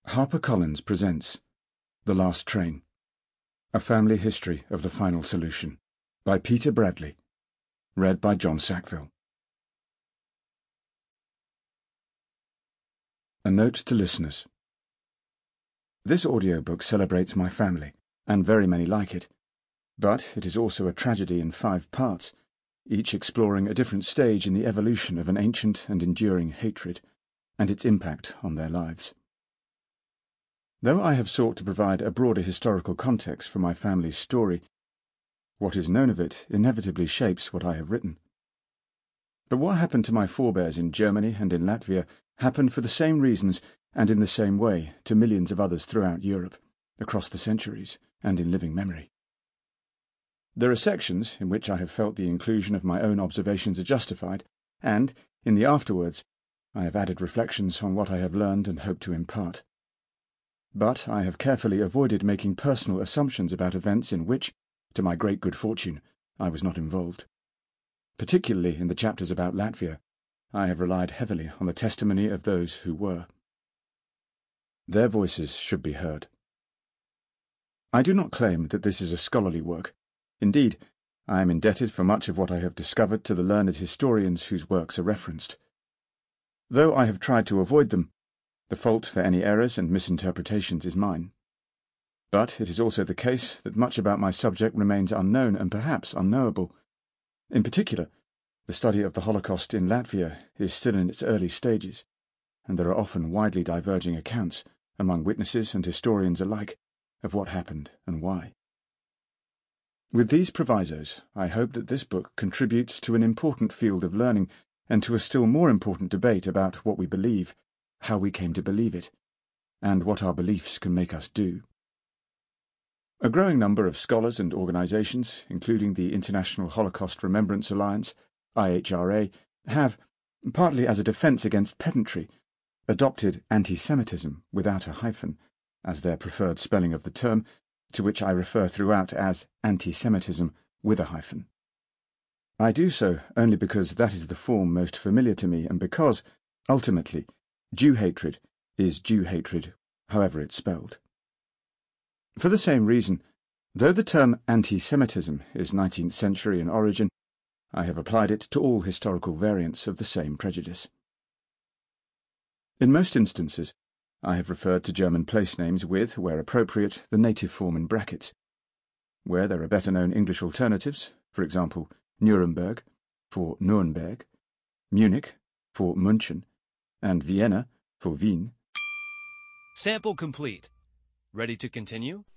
HarperCollins presents The Last Train, A Family History of the Final Solution, by Peter Bradley, read by John Sackville. A note to listeners. This audiobook celebrates my family, and very many like it, but it is also a tragedy in 5 parts, each exploring a different stage in the evolution of an ancient and enduring hatred, and its impact on their lives. Though I have sought to provide a broader historical context for my family's story, what is known of it inevitably shapes what I have written. But what happened to my forebears in Germany and in Latvia happened for the same reasons and in the same way to millions of others throughout Europe, across the centuries, and in living memory. There are sections in which I have felt the inclusion of my own observations are justified, and, in the afterwards, I have added reflections on what I have learned and hope to impart. But I have carefully avoided making personal assumptions about events in which, to my great good fortune, I was not involved. Particularly in the chapters about Latvia, I have relied heavily on the testimony of those who were. Their voices should be heard. I do not claim that this is a scholarly work. Indeed, I am indebted for much of what I have discovered to the learned historians whose works are referenced. Though I have tried to avoid them, the fault for any errors and misinterpretations is mine. But it is also the case that much about my subject remains unknown and perhaps unknowable. In particular, the study of the Holocaust in Latvia is still in its early stages, and there are often widely diverging accounts, among witnesses and historians alike, of what happened and why. With these provisos, I hope that this book contributes to an important field of learning and to a still more important debate about what we believe, how we came to believe it, and what our beliefs can make us do. A growing number of scholars and organizations, including the International Holocaust Remembrance Alliance, IHRA, have, partly as a defense against pedantry, adopted anti-Semitism without a hyphen, as their preferred spelling of the term, to which I refer throughout as anti-Semitism with a hyphen. I do so only because that is the form most familiar to me and because, ultimately, Jew hatred is Jew hatred, however it's spelled. For the same reason, though the term anti-Semitism is 19th century in origin, I have applied it to all historical variants of the same prejudice. In most instances, I have referred to German place names with, where appropriate, the native form in brackets. Where there are better-known English alternatives, for example, Nuremberg for Nürnberg, Munich for München, and Vienna for Wien. Sample complete. Ready to continue?